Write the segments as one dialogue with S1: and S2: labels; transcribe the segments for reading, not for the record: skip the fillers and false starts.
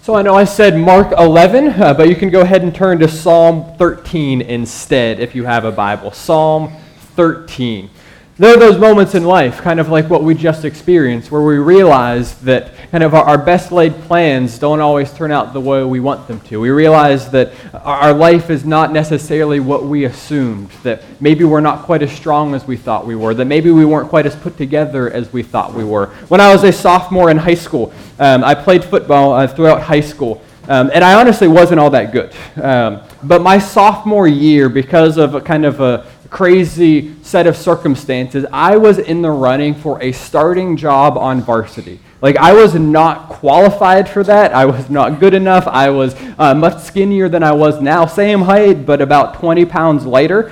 S1: So I know I said Mark 11, but you can go ahead and turn to Psalm 13 instead if you have a Bible. Psalm 13. There are those moments in life, kind of like what we just experienced, where we realize that kind of our best laid plans don't always turn out the way we want them to. We realize that our life is not necessarily what we assumed, that maybe we're not quite as strong as we thought we were, that maybe we weren't quite as put together as we thought we were. When I was a sophomore in high school, I played football throughout high school, and I honestly wasn't all that good. But my sophomore year, because of a crazy set of circumstances, I was in the running for a starting job on varsity. Like, I was not qualified for that. I was not good enough. I was much skinnier than I was now. Same height, but about 20 pounds lighter.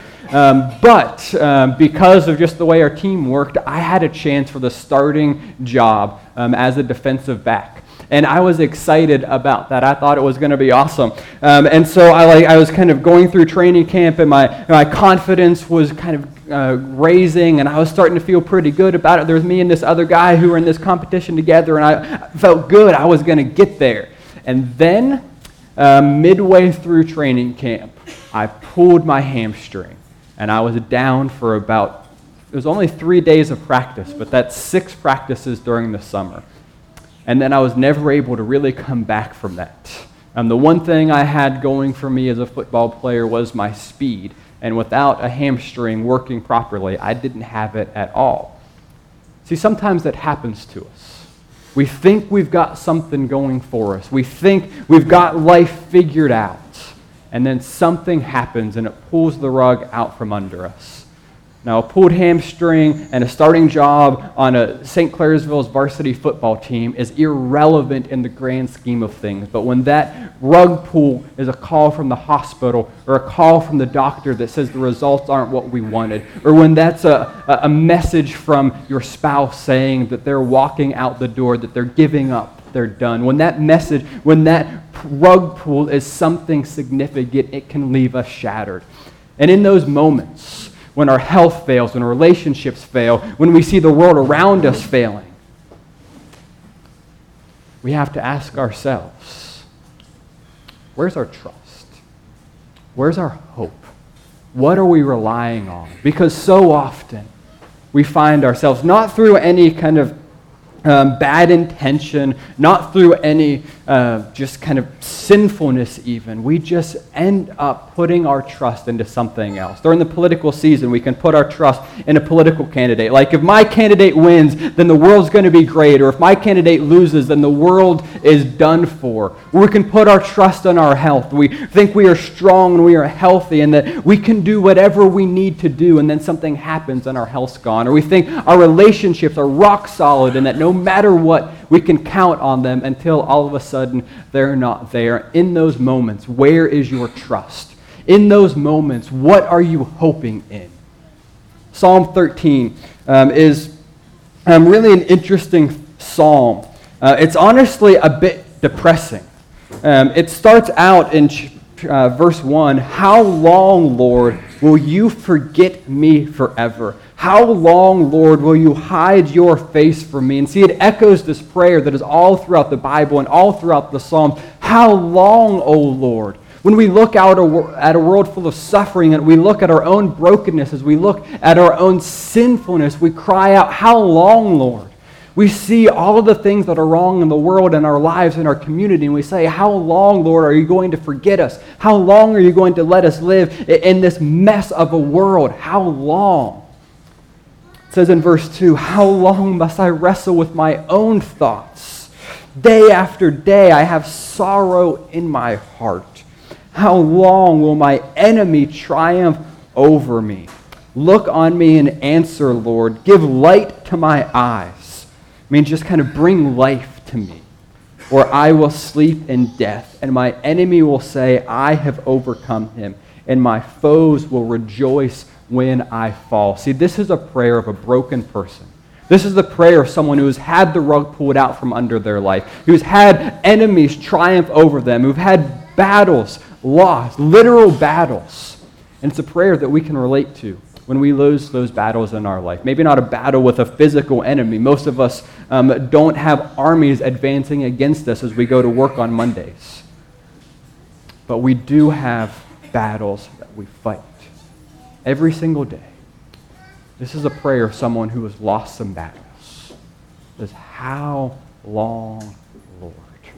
S1: But because of just the way our team worked, I had a chance for the starting job as a defensive back. And I was excited about that. I thought it was going to be awesome. And so I was kind of going through training camp, and my confidence was kind of raising, and I was starting to feel pretty good about it. There was me and this other guy who were in this competition together, and I felt good. I was going to get there. And then midway through training camp, I pulled my hamstring, and I was down for it was only 3 days of practice, but that's 6 practices during the summer. And then I was never able to really come back from that. The one thing I had going for me as a football player was my speed. And without a hamstring working properly, I didn't have it at all. See, sometimes that happens to us. We think we've got something going for us. We think we've got life figured out. And then something happens and it pulls the rug out from under us. Now, a pulled hamstring and a starting job on a St. Clairsville's varsity football team is irrelevant in the grand scheme of things. But when that rug pull is a call from the hospital or a call from the doctor that says the results aren't what we wanted, or when that's a message from your spouse saying that they're walking out the door, that they're giving up, they're done, when that rug pull is something significant, it can leave us shattered. And in those moments, when our health fails, when relationships fail, when we see the world around us failing, we have to ask ourselves, where's our trust? Where's our hope? What are we relying on? Because so often we find ourselves, not through any kind of bad intention, not through any just kind of sinfulness even. We just end up putting our trust into something else. During the political season, we can put our trust in a political candidate. Like, if my candidate wins, then the world's going to be great. Or if my candidate loses, then the world is done for. We can put our trust in our health. We think we are strong and we are healthy and that we can do whatever we need to do, and then something happens and our health's gone. Or we think our relationships are rock solid and that no matter what, we can count on them until all of a sudden they're not there. In those moments, where is your trust? In those moments, what are you hoping in? Psalm 13 is really an interesting psalm. It's honestly a bit depressing. It starts out in verse 1, "How long, Lord, will you forget me forever? How long, Lord, will you hide your face from me?" And see, it echoes this prayer that is all throughout the Bible and all throughout the Psalms. How long, O Lord? When we look out at a world full of suffering, and we look at our own brokenness, as we look at our own sinfulness, we cry out, how long, Lord? We see all of the things that are wrong in the world and our lives and our community, and we say, how long, Lord, are you going to forget us? How long are you going to let us live in this mess of a world? How long? It says in verse 2, "How long must I wrestle with my own thoughts? Day after day I have sorrow in my heart. How long will my enemy triumph over me? Look on me and answer, Lord. Give light to my eyes." I mean, just kind of bring life to me. "Or I will sleep in death, and my enemy will say, I have overcome him, and my foes will rejoice when I fall." See, this is a prayer of a broken person. This is the prayer of someone who has had the rug pulled out from under their life, who's had enemies triumph over them, who've had battles lost, literal battles. And it's a prayer that we can relate to. when we lose those battles in our life. Maybe not a battle with a physical enemy. Most of us don't have armies advancing against us as we go to work on Mondays. But we do have battles that we fight every single day. This is a prayer of someone who has lost some battles. It says, "How long, Lord?"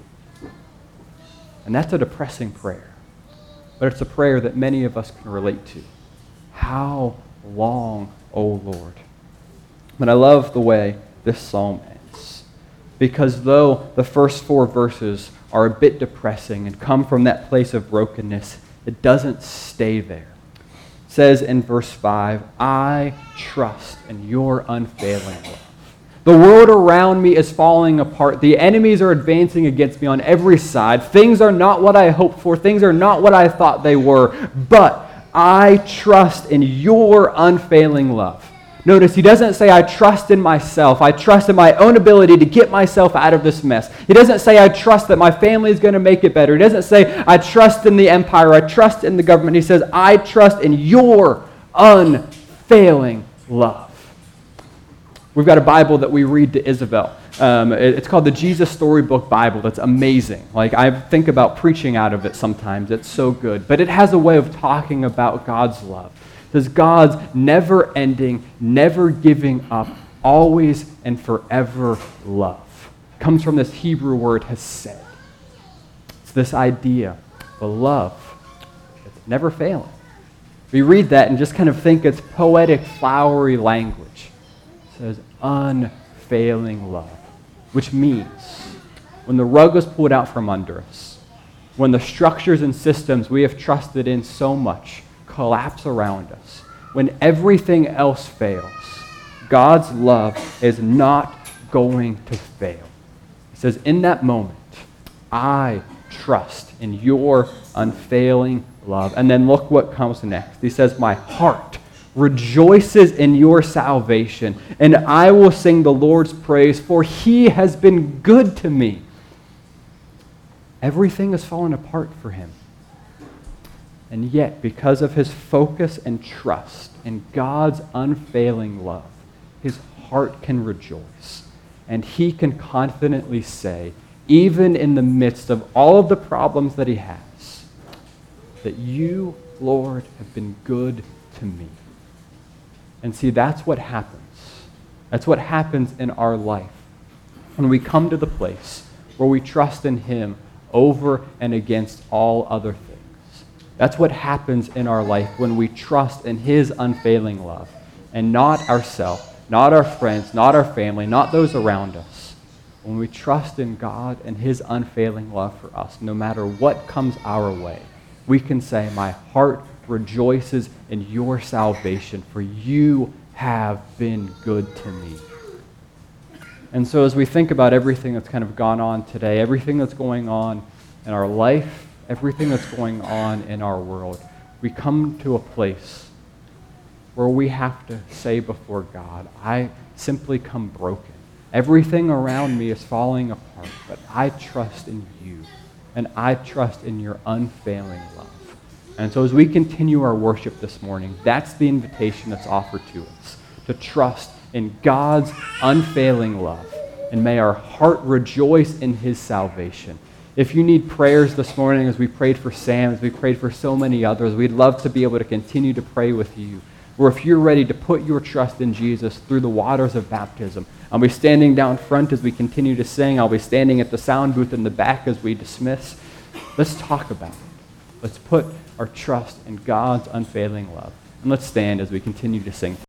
S1: And that's a depressing prayer. But it's a prayer that many of us can relate to. How long, O Lord? But I love the way this psalm ends. Because though the first 4 verses are a bit depressing and come from that place of brokenness, it doesn't stay there. It says in verse 5, "I trust in your unfailing love. The world around me is falling apart. The enemies are advancing against me on every side. Things are not what I hoped for. Things are not what I thought they were. But I trust in your unfailing love." Notice he doesn't say, "I trust in myself. I trust in my own ability to get myself out of this mess." He doesn't say, "I trust that my family is going to make it better." He doesn't say, "I trust in the empire. I trust in the government." He says, "I trust in your unfailing love." We've got a Bible that we read to Isabel. It's called the Jesus Storybook Bible. That's amazing. Like, I think about preaching out of it sometimes. It's so good. But it has a way of talking about God's love. It says God's never-ending, never giving up, always and forever love. It comes from this Hebrew word, hesed. It's this idea of a love that's never failing. We read that and just kind of think it's poetic, flowery language. It says unfailing love, which means when the rug was pulled out from under us, when the structures and systems we have trusted in so much collapse around us, when everything else fails, God's love is not going to fail. It says, in that moment, I trust in your unfailing love. And then look what comes next. He says, my heart rejoices in your salvation, and I will sing the Lord's praise, for he has been good to me. Everything has fallen apart for him. And yet, because of his focus and trust in God's unfailing love, his heart can rejoice. And he can confidently say, even in the midst of all of the problems that he has, that you, Lord, have been good to me. And see, that's what happens. That's what happens in our life when we come to the place where we trust in him over and against all other things. That's what happens in our life when we trust in his unfailing love and not ourselves, not our friends, not our family, not those around us. When we trust in God and his unfailing love for us, no matter what comes our way, we can say, my heart rejoices in your salvation, for you have been good to me. And so as we think about everything that's kind of gone on today, everything that's going on in our life, everything that's going on in our world, we come to a place where we have to say before God, I simply come broken. Everything around me is falling apart, but I trust in you, and I trust in your unfailing love. And so as we continue our worship this morning, that's the invitation that's offered to us, to trust in God's unfailing love. And may our heart rejoice in his salvation. If you need prayers this morning, as we prayed for Sam, as we prayed for so many others, we'd love to be able to continue to pray with you. Or if you're ready to put your trust in Jesus through the waters of baptism, I'll be standing down front as we continue to sing. I'll be standing at the sound booth in the back as we dismiss. Let's talk about it. Let's put our trust in God's unfailing love. And let's stand as we continue to sing.